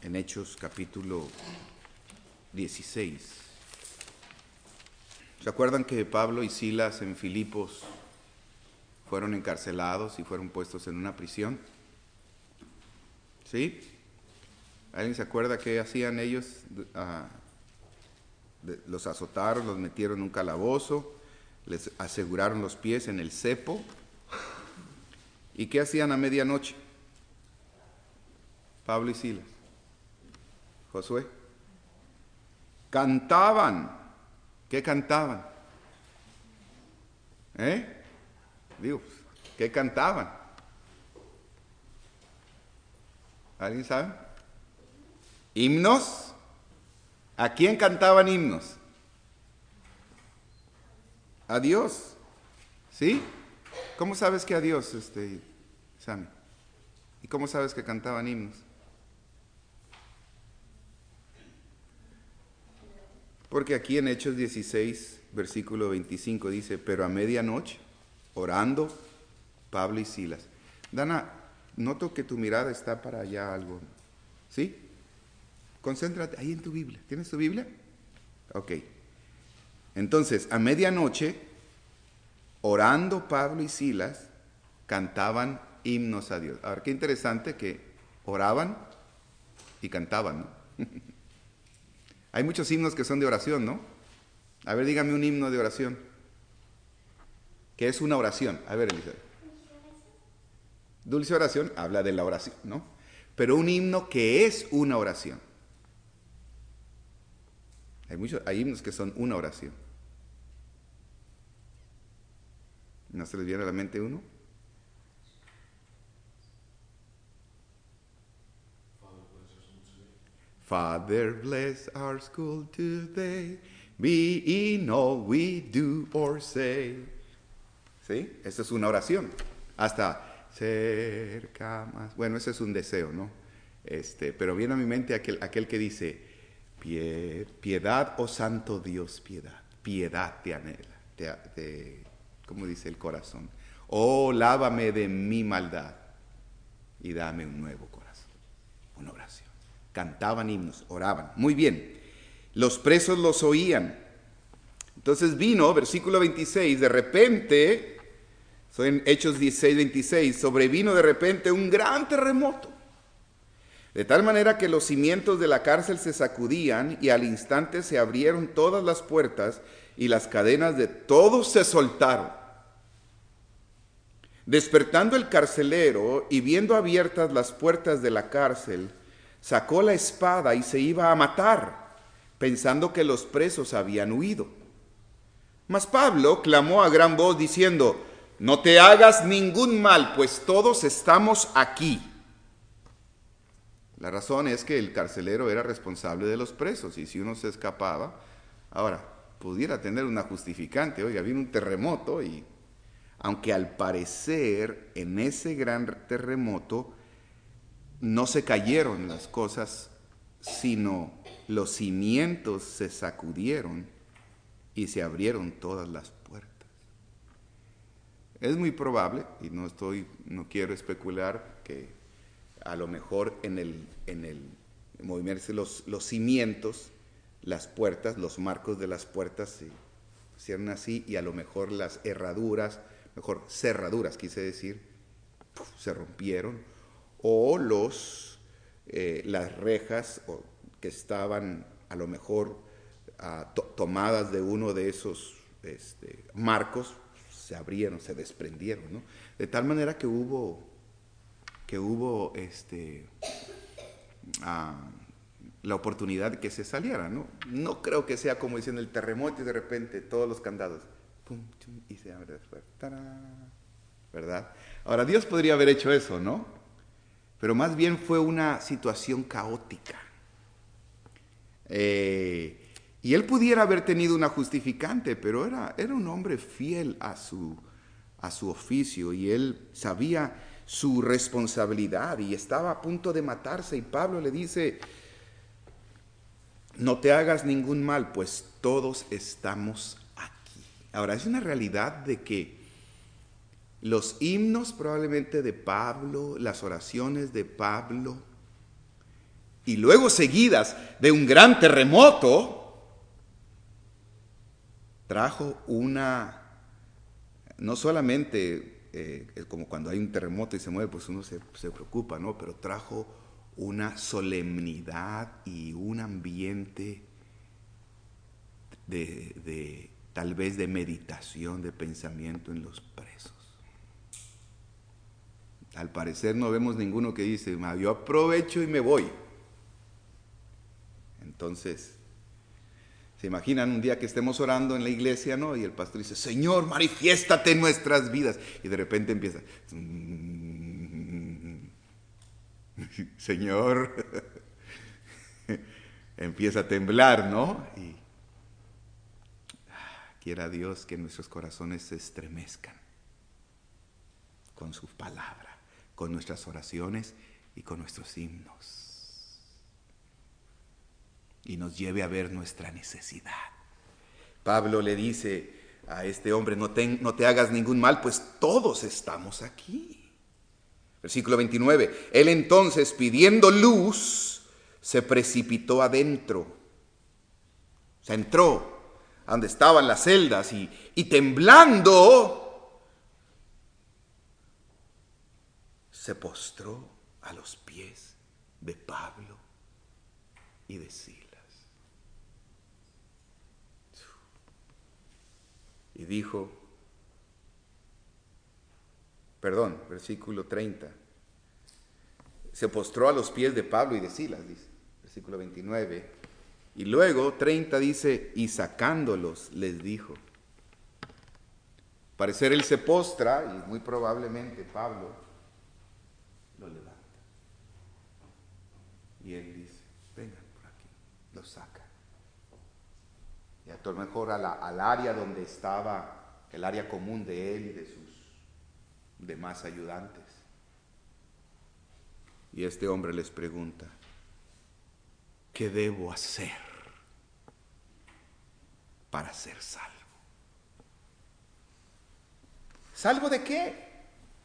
en Hechos capítulo 16. ¿Se acuerdan que Pablo y Silas en Filipos fueron encarcelados y fueron puestos en una prisión? ¿Sí? ¿Alguien se acuerda qué hacían ellos? Los azotaron, los metieron en un calabozo, les aseguraron los pies en el cepo. ¿Y qué hacían a medianoche? Pablo y Silas. Josué. Cantaban. ¿Qué cantaban? Digo, ¿qué cantaban? ¿Alguien sabe? ¿Himnos? ¿A quién cantaban himnos? A Dios. ¿Sí? ¿Cómo sabes que a Dios, Sammy? ¿Y cómo sabes que cantaban himnos? Porque aquí en Hechos 16, versículo 25 dice, pero a medianoche, orando, Pablo y Silas. Dana, noto que tu mirada está para allá algo. ¿Sí? Concéntrate ahí en tu Biblia. ¿Tienes tu Biblia? Ok. Entonces, a medianoche, orando Pablo y Silas, cantaban himnos a Dios. Ahora, qué interesante que oraban y cantaban, ¿no? Hay muchos himnos que son de oración, ¿no? A ver, dígame un himno de oración. ¿Qué es una oración? A ver, Elizabeth. Dulce oración habla de la oración, ¿no? Pero un himno que es una oración. Hay himnos que son una oración. ¿No se les viene a la mente uno? Father, bless our school today, be in all we do or say. ¿Sí? Esa es una oración. Hasta cerca más. Bueno, ese es un deseo, ¿no? Pero viene a mi mente aquel que dice, piedad, oh santo Dios, piedad. Piedad te anhela. ¿Cómo dice el corazón? Oh, lávame de mi maldad y dame un nuevo corazón. Una oración. Cantaban himnos, oraban. Muy bien. Los presos los oían. Entonces vino, versículo 26, de repente, soy en Hechos 16, 26, sobrevino de repente un gran terremoto. De tal manera que los cimientos de la cárcel se sacudían y al instante se abrieron todas las puertas y las cadenas de todos se soltaron. Despertando el carcelero y viendo abiertas las puertas de la cárcel, sacó la espada y se iba a matar, pensando que los presos habían huido. Mas Pablo clamó a gran voz diciendo, no te hagas ningún mal, pues todos estamos aquí. La razón es que el carcelero era responsable de los presos y si uno se escapaba, ahora, pudiera tener una justificante. Oiga, vino un terremoto y aunque al parecer en ese gran terremoto no se cayeron las cosas, sino los cimientos se sacudieron y se abrieron todas las puertas. Es muy probable, y no quiero especular, que a lo mejor en el moverse los cimientos, las puertas, los marcos de las puertas se hicieron así y a lo mejor las cerraduras, quise decir, se rompieron, o las rejas que estaban a lo mejor tomadas de uno de esos marcos, se abrieron, se desprendieron, ¿no? De tal manera que hubo la oportunidad de que se saliera, ¿no? No creo que sea como dicen el terremoto y de repente todos los candados, pum, chum, y se abre después, ¡tarán! ¿Verdad? Ahora, Dios podría haber hecho eso, ¿no? Pero más bien fue una situación caótica. Y él pudiera haber tenido una justificante, pero era un hombre fiel a su oficio y él sabía su responsabilidad y estaba a punto de matarse y Pablo le dice, no te hagas ningún mal, pues todos estamos aquí. Ahora, es una realidad de que los himnos probablemente de Pablo, las oraciones de Pablo, y luego seguidas de un gran terremoto, trajo no solamente como cuando hay un terremoto y se mueve, pues uno se preocupa, ¿no? Pero trajo una solemnidad y un ambiente tal vez de meditación, de pensamiento en los presos. Al parecer no vemos ninguno que dice, yo aprovecho y me voy. Entonces, se imaginan un día que estemos orando en la iglesia, ¿no? Y el pastor dice, Señor, manifiéstate en nuestras vidas. Y de repente empieza, Señor, empieza a temblar, ¿no? Y quiera Dios que nuestros corazones se estremezcan con su palabra, con nuestras oraciones y con nuestros himnos. Y nos lleve a ver nuestra necesidad. Pablo le dice a este hombre, no te hagas ningún mal, pues todos estamos aquí. Versículo 29, él entonces, pidiendo luz, se precipitó adentro. O sea, entró a donde estaban las celdas y temblando, se postró a los pies de Pablo y de Silas. Y dijo, versículo 30, se postró a los pies de Pablo y de Silas, dice, versículo 29, y luego 30 dice, y sacándolos les dijo. Al parecer él se postra y muy probablemente Pablo lo levanta. Y él dice, vengan por aquí, los saca. Y a lo mejor al área donde estaba, el área común de él y de sus demás ayudantes. Y este hombre les pregunta, ¿qué debo hacer para ser salvo? ¿Salvo de qué?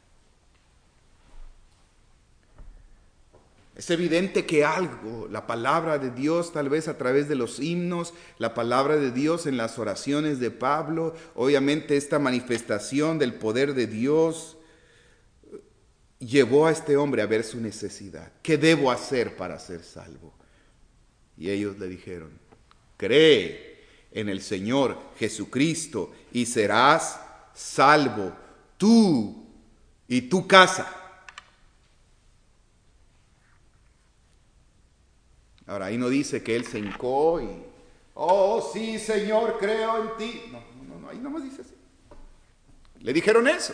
Es evidente que algo, la palabra de Dios, tal vez a través de los himnos, la palabra de Dios en las oraciones de Pablo, obviamente esta manifestación del poder de Dios llevó a este hombre a ver su necesidad. ¿Qué debo hacer para ser salvo? Y ellos le dijeron, cree en el Señor Jesucristo y serás salvo, tú y tu casa. Ahora, ahí no dice que él se hincó y, oh, sí, Señor, creo en ti. No, ahí nomás dice así. Le dijeron eso.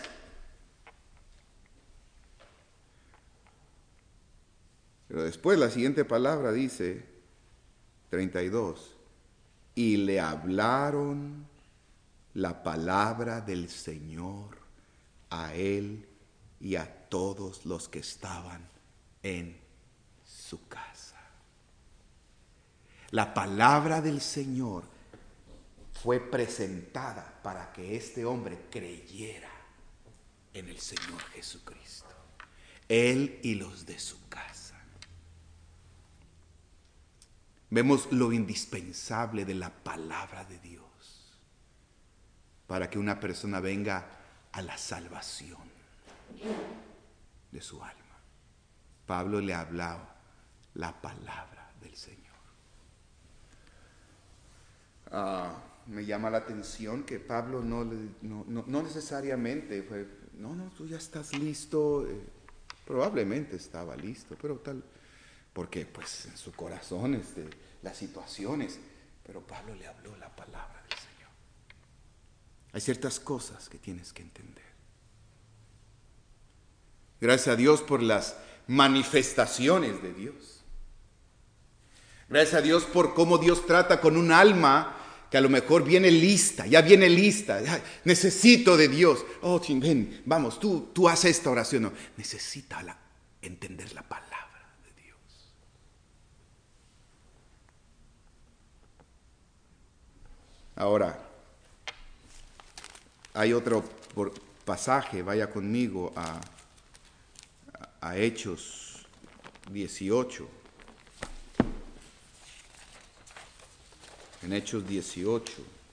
Pero después la siguiente palabra dice, 32, y le hablaron la palabra del Señor a él y a todos los que estaban en su casa. La palabra del Señor fue presentada para que este hombre creyera en el Señor Jesucristo. Él y los de su casa. Vemos lo indispensable de la palabra de Dios para que una persona venga a la salvación de su alma. Pablo le hablaba la palabra del Señor. Me llama la atención que Pablo no necesariamente fue, tú ya estás listo. Probablemente estaba listo, pero porque pues en su corazón las situaciones, pero Pablo le habló la palabra del Señor. Hay ciertas cosas que tienes que entender. Gracias a Dios por las manifestaciones de Dios. Gracias a Dios por cómo Dios trata con un alma que a lo mejor viene lista, ya viene lista. Ya, necesito de Dios. Oh, ven, vamos, tú haz esta oración. No, necesita entender la palabra de Dios. Ahora, hay otro pasaje, vaya conmigo a Hechos 18. en Hechos 18.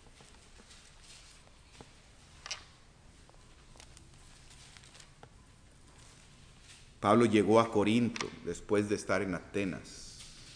Pablo llegó a Corinto después de estar en Atenas.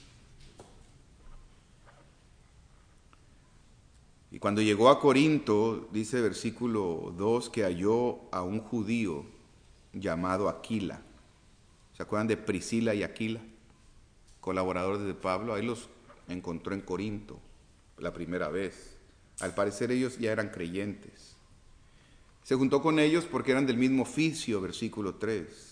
Y cuando llegó a Corinto, dice versículo 2, que halló a un judío llamado Aquila. ¿Se acuerdan de Priscila y Aquila? Colaboradores de Pablo. Ahí los encontró en Corinto la primera vez. Al parecer ellos ya eran creyentes. Se juntó con ellos porque eran del mismo oficio, versículo 3.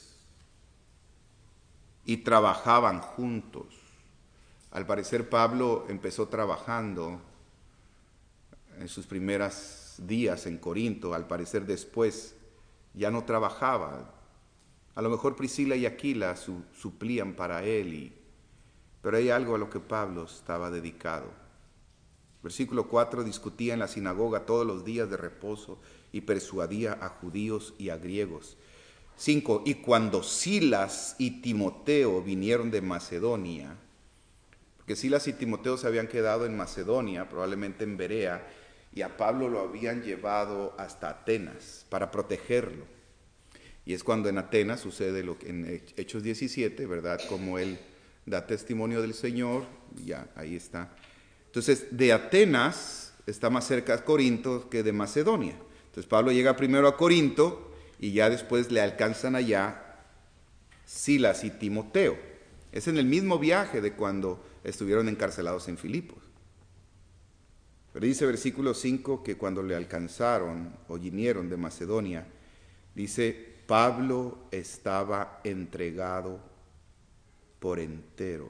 Y trabajaban juntos. Al parecer Pablo empezó trabajando en sus primeros días en Corinto. Al parecer después ya no trabajaba. A lo mejor Priscila y Aquila suplían para él, pero hay algo a lo que Pablo estaba dedicado. Versículo 4, discutía en la sinagoga todos los días de reposo y persuadía a judíos y a griegos. 5, y cuando Silas y Timoteo vinieron de Macedonia, porque Silas y Timoteo se habían quedado en Macedonia, probablemente en Berea, y a Pablo lo habían llevado hasta Atenas para protegerlo. Y es cuando en Atenas sucede lo que en Hechos 17, ¿verdad? Como él da testimonio del Señor, ya, ahí está. Entonces, de Atenas está más cerca de Corinto que de Macedonia. Entonces, Pablo llega primero a Corinto y ya después le alcanzan allá Silas y Timoteo. Es en el mismo viaje de cuando estuvieron encarcelados en Filipos. Pero dice versículo 5 que cuando le alcanzaron o vinieron de Macedonia, dice, Pablo estaba entregado por entero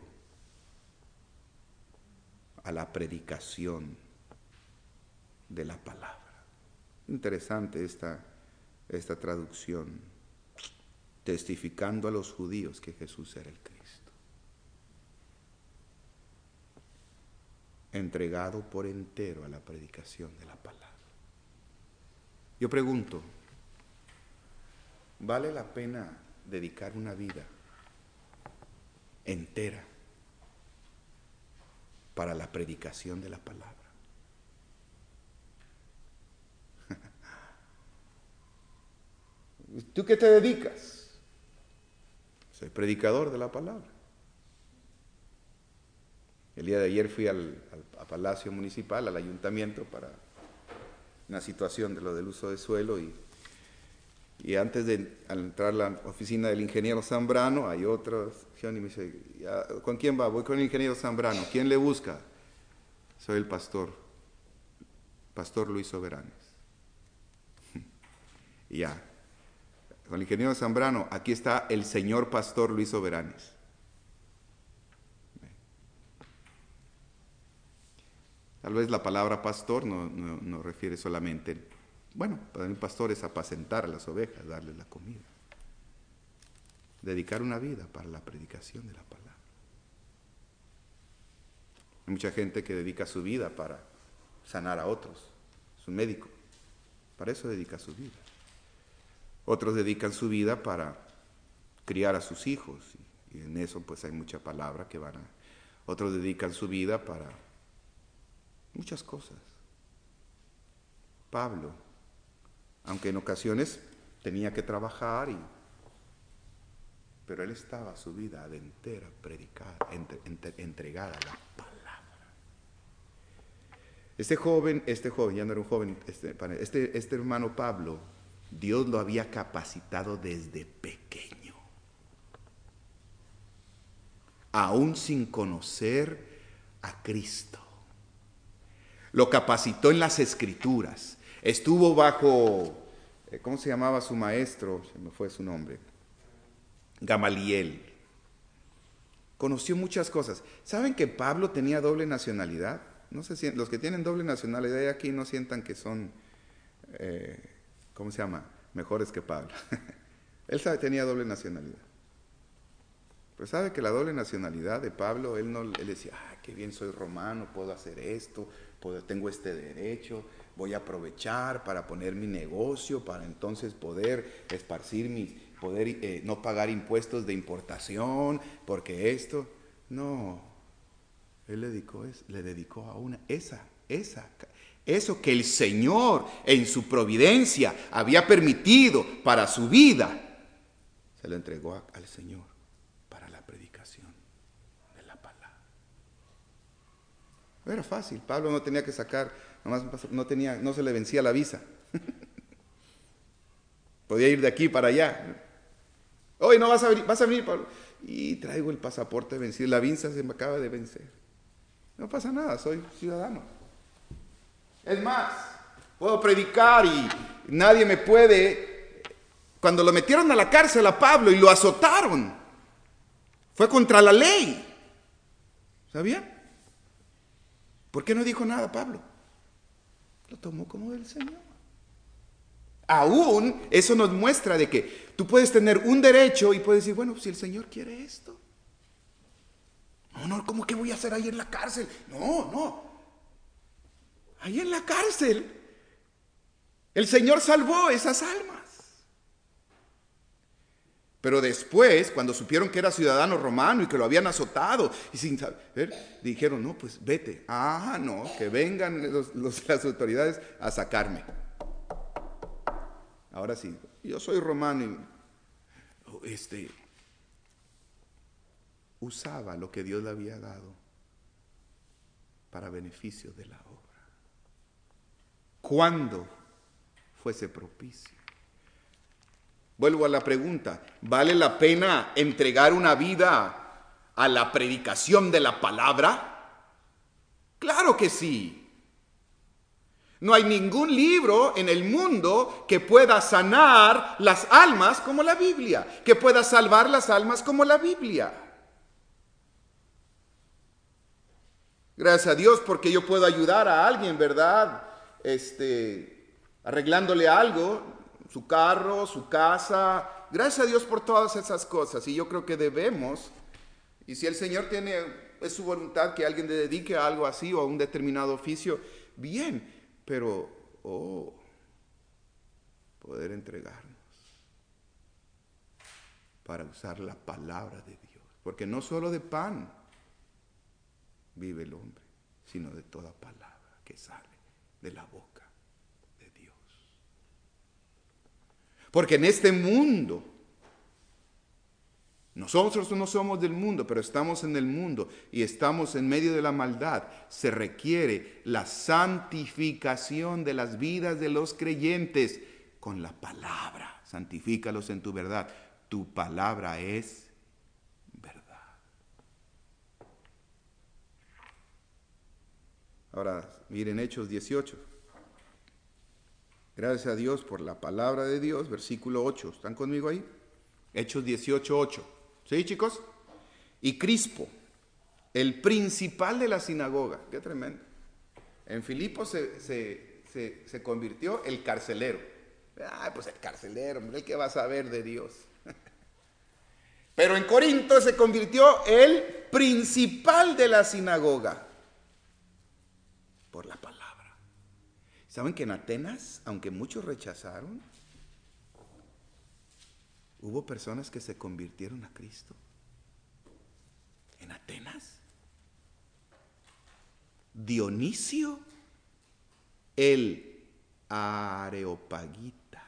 a la predicación de la palabra. Interesante esta traducción, testificando a los judíos que Jesús era el Cristo. Entregado por entero a la predicación de la palabra. Yo pregunto, ¿vale la pena dedicar una vida entera para la predicación de la palabra? ¿Tú qué te dedicas? Soy predicador de la palabra. El día de ayer fui a Palacio Municipal, al ayuntamiento, para una situación de lo del uso de suelo y antes de al entrar a la oficina del ingeniero Zambrano, hay otra opción y me dice, ¿con quién va? Voy con el ingeniero Zambrano. ¿Quién le busca? Soy el pastor Luis Soberanes. Y ya, con el ingeniero Zambrano, aquí está el señor pastor Luis Soberanes. Tal vez la palabra pastor no refiere solamente, bueno, para el pastor es apacentar a las ovejas, darles la comida. Dedicar una vida para la predicación de la palabra. Hay mucha gente que dedica su vida para sanar a otros, es un médico, para eso dedica su vida. Otros dedican su vida para criar a sus hijos, y en eso pues hay mucha palabra que van a... Otros dedican su vida para muchas cosas. Pablo, aunque en ocasiones tenía que trabajar, pero él estaba su vida de entera predicada, entregada a la palabra. Este joven, ya no era un joven, este hermano Pablo, Dios lo había capacitado desde pequeño, aún sin conocer a Cristo. Lo capacitó en las Escrituras. Estuvo bajo, ¿cómo se llamaba su maestro? Se me fue su nombre. Gamaliel. Conoció muchas cosas. ¿Saben que Pablo tenía doble nacionalidad? No sé, los que tienen doble nacionalidad aquí no sientan que son, ¿cómo se llama? Mejores que Pablo. Él tenía doble nacionalidad. Pero sabe que la doble nacionalidad de Pablo, él decía, qué bien, soy romano, puedo hacer esto, tengo este derecho, voy a aprovechar para poner mi negocio, para entonces poder esparcir no pagar impuestos de importación, porque esto, no. Él le dedicó a eso que el Señor en su providencia había permitido para su vida, se lo entregó al Señor para la predicación de la palabra. Era fácil, Pablo no tenía que sacar, no se le vencía la visa. Podía ir de aquí para allá. Hoy no vas a venir, Pablo. Y traigo el pasaporte vencido, la visa se me acaba de vencer. No pasa nada, soy ciudadano. Es más, puedo predicar y nadie me puede. Cuando lo metieron a la cárcel a Pablo y lo azotaron, fue contra la ley. ¿Sabían? ¿Por qué no dijo nada Pablo? Lo tomó como del Señor. Aún eso nos muestra de que tú puedes tener un derecho y puedes decir, bueno, si el Señor quiere esto. No, ¿cómo que voy a hacer ahí en la cárcel? No. Ahí en la cárcel, el Señor salvó esas almas. Pero después, cuando supieron que era ciudadano romano y que lo habían azotado, y sin saber, dijeron, no, pues vete. No, que vengan las autoridades a sacarme. Ahora sí, yo soy romano y usaba lo que Dios le había dado para beneficio de la obra. Cuando fuese propicio. Vuelvo a la pregunta, ¿vale la pena entregar una vida a la predicación de la palabra? Claro que sí. No hay ningún libro en el mundo que pueda sanar las almas como la Biblia, que pueda salvar las almas como la Biblia. Gracias a Dios porque yo puedo ayudar a alguien, ¿verdad? Arreglándole algo, su carro, su casa. Gracias a Dios por todas esas cosas. Y yo creo que debemos, y si el Señor es su voluntad que alguien le dedique a algo así o a un determinado oficio, bien, pero poder entregarnos para usar la palabra de Dios. Porque no solo de pan vive el hombre, sino de toda palabra que sale de la boca de Dios. Porque en este mundo, nosotros no somos del mundo, pero estamos en el mundo y estamos en medio de la maldad. Se requiere la santificación de las vidas de los creyentes con la palabra. Santifícalos en tu verdad. Tu palabra es verdad. Ahora, miren Hechos 18. Gracias a Dios por la palabra de Dios, versículo 8. ¿Están conmigo ahí? Hechos 18, 8. ¿Sí, chicos? Y Crispo, el principal de la sinagoga. Qué tremendo. En Filipos se convirtió el carcelero. Pues el carcelero, el que va a saber de Dios. Pero en Corinto se convirtió el principal de la sinagoga. Por la palabra. ¿Saben que en Atenas, aunque muchos rechazaron, hubo personas que se convirtieron a Cristo? En Atenas. Dionisio, el Areopagita,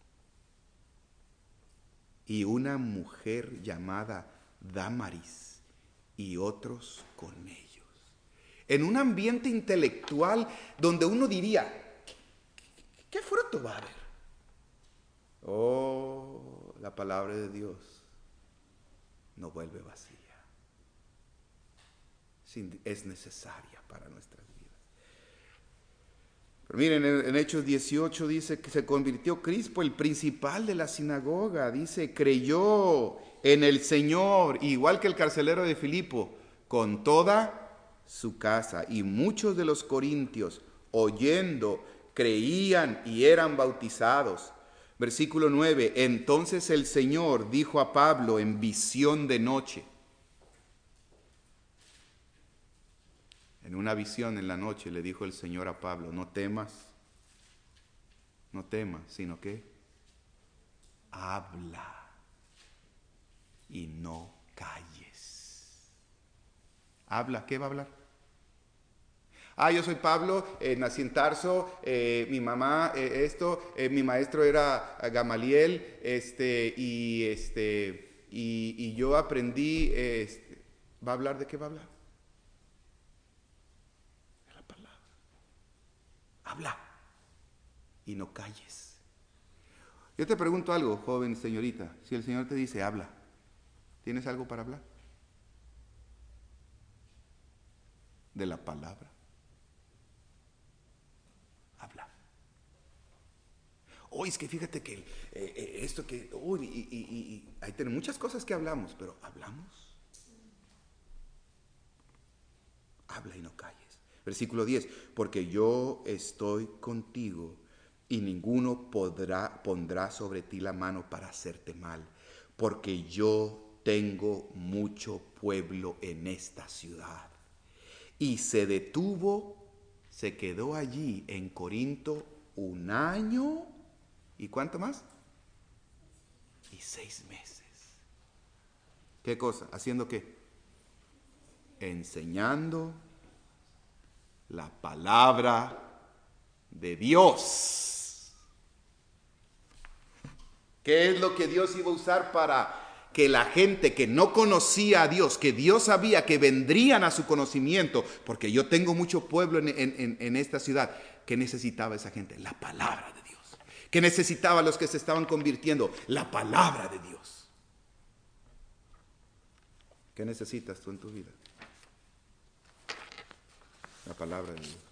y una mujer llamada Dámaris, y otros con ellos. En un ambiente intelectual donde uno diría, ¿qué fruto va a haber? La palabra de Dios no vuelve vacía. Es necesaria para nuestras vidas. Pero miren, en Hechos 18 dice que se convirtió Crispo, el principal de la sinagoga. Dice, creyó en el Señor, igual que el carcelero de Filipo, con toda su casa. Y muchos de los corintios, oyendo, creían y eran bautizados. Versículo 9, entonces el Señor dijo a Pablo en visión de noche. En una visión en la noche le dijo el Señor a Pablo, no temas, sino que habla y no calles. Habla, ¿qué va a hablar? Yo soy Pablo, nací en Tarso, mi mamá mi maestro era Gamaliel, y yo aprendí, ¿va a hablar de qué va a hablar? De la palabra. Habla y no calles. Yo te pregunto algo, joven señorita, si el Señor te dice habla, ¿tienes algo para hablar? De la palabra. Habla. Hoy es que fíjate que esto que, hay muchas cosas que hablamos, pero hablamos. Habla y no calles. Versículo 10, porque yo estoy contigo y ninguno pondrá sobre ti la mano para hacerte mal, porque yo tengo mucho pueblo en esta ciudad. Y se detuvo, se quedó allí en Corinto 1 año, ¿y cuánto más? Y 6 meses. ¿Qué cosa? ¿Haciendo qué? Enseñando la palabra de Dios. ¿Qué es lo que Dios iba a usar para que la gente que no conocía a Dios, que Dios sabía que vendrían a su conocimiento, porque yo tengo mucho pueblo en esta ciudad, ¿qué necesitaba esa gente? La palabra de Dios. ¿Qué necesitaba los que se estaban convirtiendo? La palabra de Dios. ¿Qué necesitas tú en tu vida? La palabra de Dios.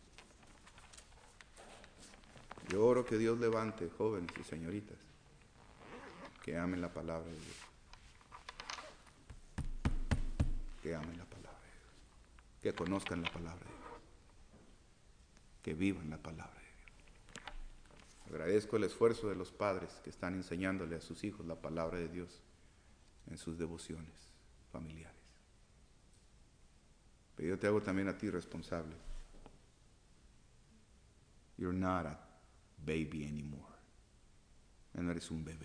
Yo oro que Dios levante jóvenes y señoritas que amen la palabra de Dios. Que amen la palabra de Dios. Que conozcan la palabra de Dios. Que vivan la palabra de Dios. Agradezco el esfuerzo de los padres que están enseñándole a sus hijos la palabra de Dios en sus devociones familiares. Pero yo te hago también a ti responsable. You're not a baby anymore. Ya no eres un bebé.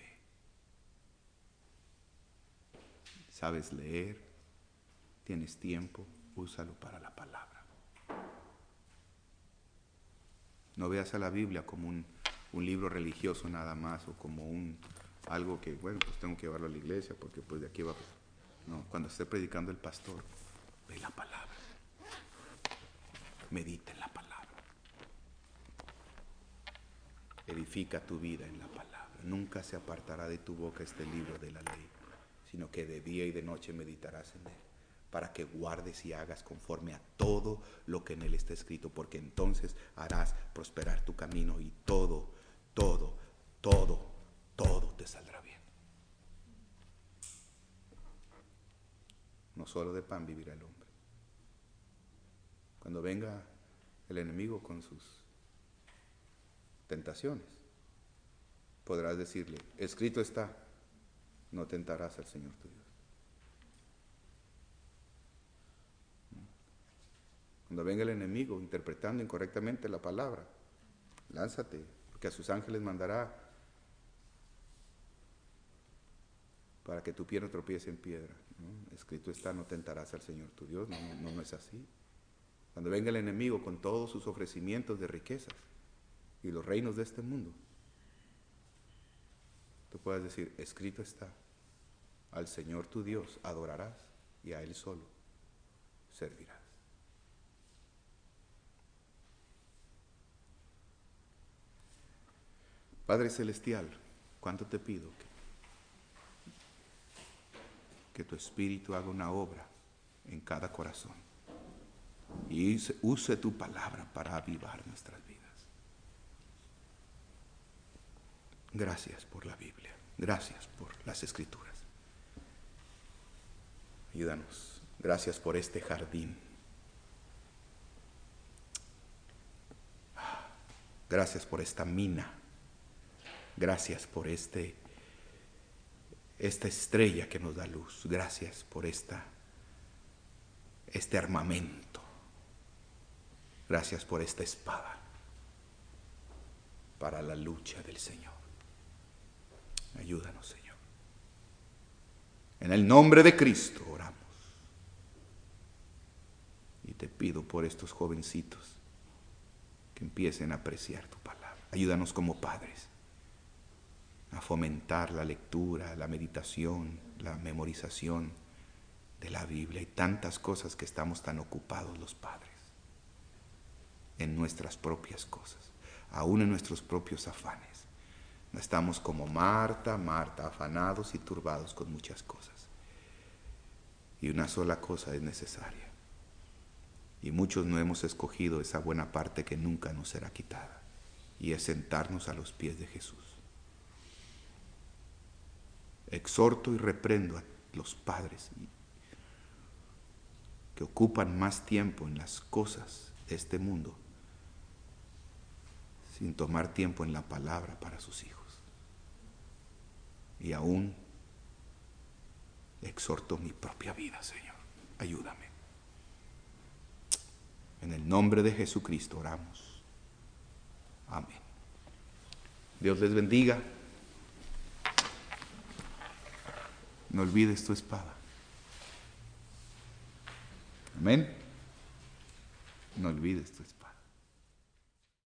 Sabes leer, tienes tiempo, úsalo para la palabra. No veas a la Biblia como un libro religioso nada más, o como algo que, bueno, pues tengo que llevarlo a la iglesia porque pues de aquí va. No, cuando esté predicando el pastor, ve la palabra. Medita en la palabra. Edifica tu vida en la palabra. Nunca se apartará de tu boca este libro de la ley, sino que de día y de noche meditarás en él, para que guardes y hagas conforme a todo lo que en él está escrito, porque entonces harás prosperar tu camino y todo te saldrá bien. No solo de pan vivirá el hombre. Cuando venga el enemigo con sus tentaciones, podrás decirle, escrito está, no tentarás al Señor tu Dios. Cuando venga el enemigo interpretando incorrectamente la palabra, lánzate, porque a sus ángeles mandará para que tu pie no tropiece en piedra, ¿no? Escrito está, no tentarás al Señor tu Dios. No es así. Cuando venga el enemigo con todos sus ofrecimientos de riquezas y los reinos de este mundo, tú puedes decir, escrito está, al Señor tu Dios adorarás y a Él solo servirás. Padre Celestial, ¿cuánto te pido que tu Espíritu haga una obra en cada corazón y use tu palabra para avivar nuestras vidas? Gracias por la Biblia, gracias por las Escrituras. Ayúdanos, gracias por este jardín. Gracias por esta mina. Gracias por esta estrella que nos da luz. Gracias por este armamento. Gracias por esta espada para la lucha del Señor. Ayúdanos, Señor. En el nombre de Cristo oramos. Y te pido por estos jovencitos que empiecen a apreciar tu palabra. Ayúdanos como padres a fomentar la lectura, la meditación, la memorización de la Biblia y tantas cosas que estamos tan ocupados los padres en nuestras propias cosas, aún en nuestros propios afanes. Estamos como Marta, afanados y turbados con muchas cosas. Y una sola cosa es necesaria. Y muchos no hemos escogido esa buena parte que nunca nos será quitada, y es sentarnos a los pies de Jesús. Exhorto y reprendo a los padres que ocupan más tiempo en las cosas de este mundo sin tomar tiempo en la palabra para sus hijos. Y aún exhorto mi propia vida, Señor. Ayúdame. En el nombre de Jesucristo oramos. Amén. Dios les bendiga. No olvides tu espada. Amén. No olvides tu espada.